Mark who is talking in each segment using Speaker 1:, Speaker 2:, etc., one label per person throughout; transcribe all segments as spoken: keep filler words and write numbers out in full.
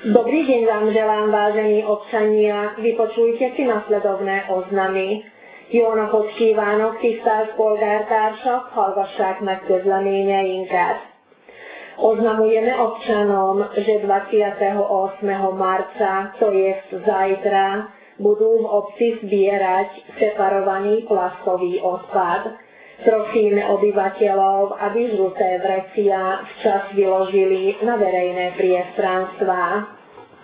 Speaker 1: Dobrý deň vám želám, vážení občania. Vypočujte si nasledovné oznamy. Jó napot kívánok, tisztelt polgártársak, hallgassák meg közleményeinket. Oznamujemy občanom, że dwudziestego ósmego marca, to jest zajtra, budú v obci zbierať separovaný plastový odpad. Prosíme obyvateľov, aby žluté vrecia včas vyložili na verejné priestranstvá.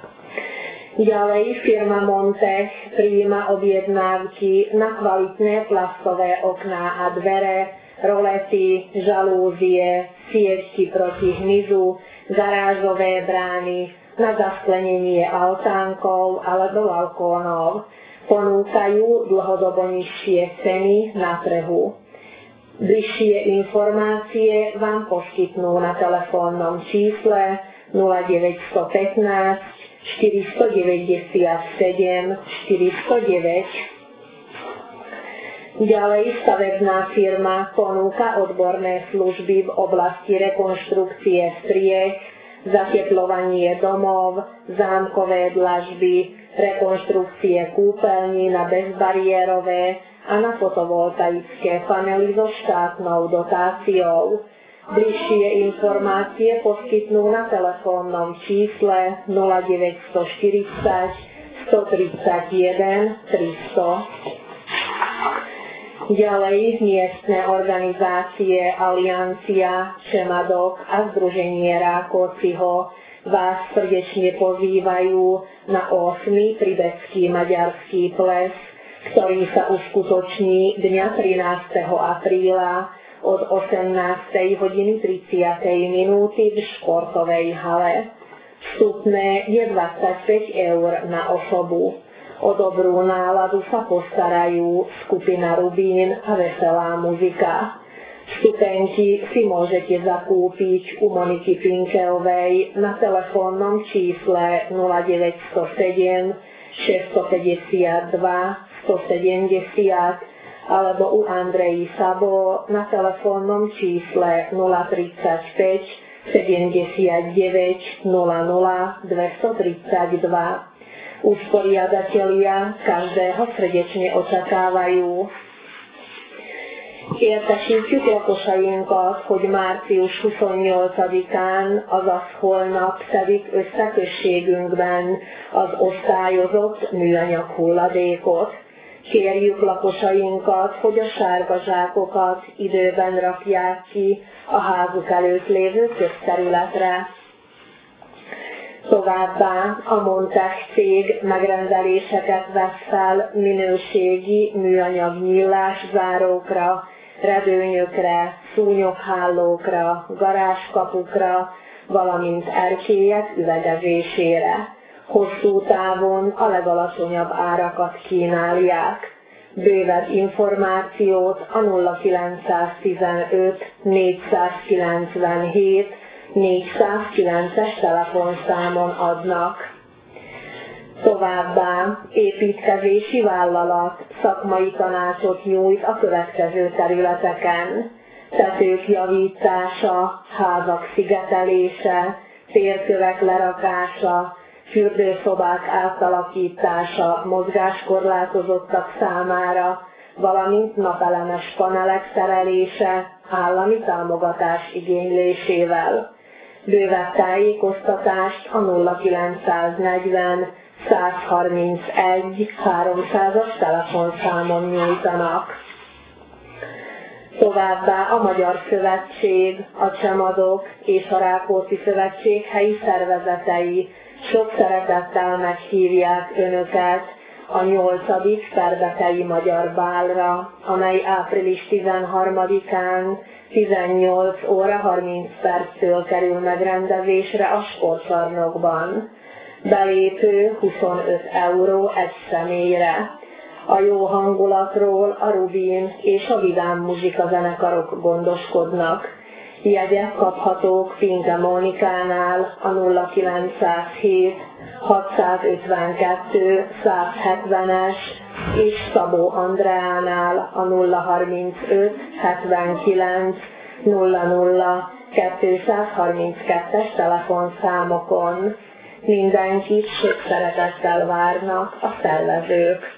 Speaker 1: Ďalej firma Montech prijíma objednávky na kvalitné plastové okná a dvere, rolety, žalúzie, siečky proti hmyzu, garážové brány, na zasklenenie altánkov alebo balkónov. Ponúkajú dlhodobo nižšie ceny na trhu. Bližšie informácie vám poskytnú na telefónnom čísle nula deväť jedna päť štyri deväť sedem štyri nula deväť. Ďalej stavebná firma ponúka odborné služby v oblasti rekonštrukcie striech, zateplovanie domov, zámkové dlažby, rekonštrukcie kúpeľní na bezbariérové a na fotovoltaické panely so štátnou dotáciou. Bližšie informácie poskytnú na telefónnom čísle nula deväť štyridsať stotridsaťjeden tristo. Ďalej miestne organizácie Aliancia, Čemadok a Združenie Rákociho vás srdečne pozývajú na ôsmy Pribecký maďarský ples, ktorý sa uskutoční dňa trinásteho apríla od osemnástej hodiny tridsať minúty v športovej hale. Vstupné je dvadsaťpäť eur na osobu. O dobrú náladu sa postarajú skupina Rubín a veselá muzika. Vstupenky si môžete zakúpiť u Moniky Finkeovej na telefónnom čísle nula deväť nula sedem šesťstopäťdesiatdva stosedemdesiat alebo u Andreji Sabo na telefónnom čísle nula tridsaťpäť sedemdesiatdeväť nula nula dvestotridsaťdva. Usporiadatelia každého srdečne očakávajú. Értesítjük lakosainkat, hogy március huszonnyolcadikán, azaz holnap szedik összeközségünkben az osztályozott műanyag hulladékot. Kérjük lakosainkat, hogy a sárga zsákokat időben rakják ki a házuk előtt lévő közterületre. Továbbá a Montech cég megrendeléseket vesz fel minőségi műanyag nyílászárókra, redőnyökre, szúnyoghálókra, garázskapukra, valamint erkélyek üvegezésére. Hosszú távon a legalacsonyabb árakat kínálják. Bővebb információt a nulla kilencszáztizenöt négyszázkilencvenhét négyszázkilences telefonszámon adnak. Továbbá építkezési vállalat szakmai tanácsot nyújt a következő területeken: tetők javítása, házak szigetelése, térkövek lerakása, fürdőszobák átalakítása mozgáskorlátozottak számára, valamint napelemes panelek szerelése állami támogatás igénylésével. Bővebb tájékoztatást a nulla kilencszáznegyven százharmincegy háromszázas telefonszámon nyújtanak. Továbbá a Magyar Szövetség, a Csemadok és a Rákóczi Szövetség helyi szervezetei sok szeretettel meghívják Önöket a nyolcadik Perbetei Magyar Bálra, amely április tizenharmadikán tizennyolc óra harminc perctől kerül megrendezésre a sportcsarnokban. Belépő huszonöt euró egy személyre. A jó hangulatról a Rubin és a Vidám Muzsika zenekarok gondoskodnak. Jegyek kaphatók Finke Mónikánál a nulla kilencszázhét hatszázötvenkettő százhetvenes és Szabó Andreánál a nulla harmincöt hetvenkilenc nulla nulla kétszázharminckettes telefonszámokon. Mindenkit sok szeretettel várnak a szervezők.